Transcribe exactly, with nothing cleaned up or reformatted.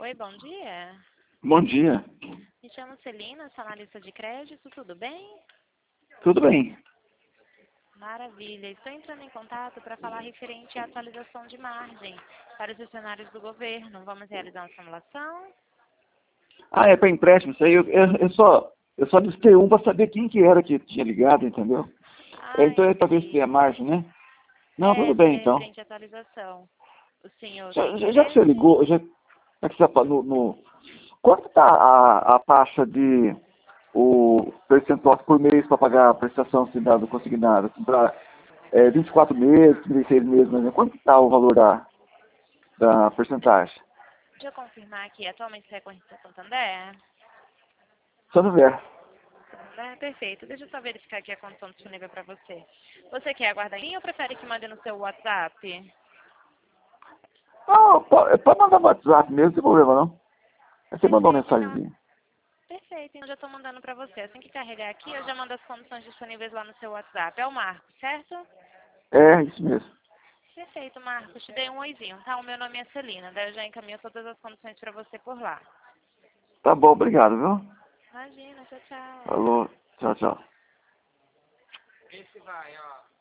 Oi, bom dia. Bom dia. Me chamo Celina, sou analista de crédito, tudo bem? Tudo bem? Maravilha. Estou entrando em contato para falar referente à atualização de margem para os funcionários do governo. Vamos realizar uma simulação? Ah, é para empréstimo isso aí. Eu, eu, eu só, eu só listei um para saber quem que era que tinha ligado, entendeu? É, Ah, então é para ver se tem a entendi. margem, né? Não, É, tudo bem seria então. referente à atualização. O senhor tem Já, já, já que você interesse? ligou, já, já que você tá no, no, quanto está a, a taxa de o percentual por mês para pagar a prestação assim, da- do consignado? Assim, para é, vinte e quatro meses, trinta e seis meses, né? Quanto está o valor da, da porcentagem? Deixa eu confirmar aqui. Atualmente você é corretor Santander? Só no ver. É, perfeito. Deixa eu só verificar aqui a condição disponível para você. Você quer aguardar em linha ou prefere que mande no seu WhatsApp? Não, pode, pode mandar no WhatsApp mesmo, não tem problema não. Aí você mandou uma Perfeito, então. mensagenzinha. Perfeito, então já estou mandando para você. Assim que carregar aqui, eu já mando as condições disponíveis lá no seu WhatsApp. É o Marcos, certo? É, isso mesmo. Perfeito, Marcos. Te dei um oizinho, tá? O meu nome é Celina, daí eu já encaminho todas as condições para você por lá. Tá bom, obrigado, viu? Imagina, tchau, tchau. Falou, tchau, tchau. Esse vai, ó.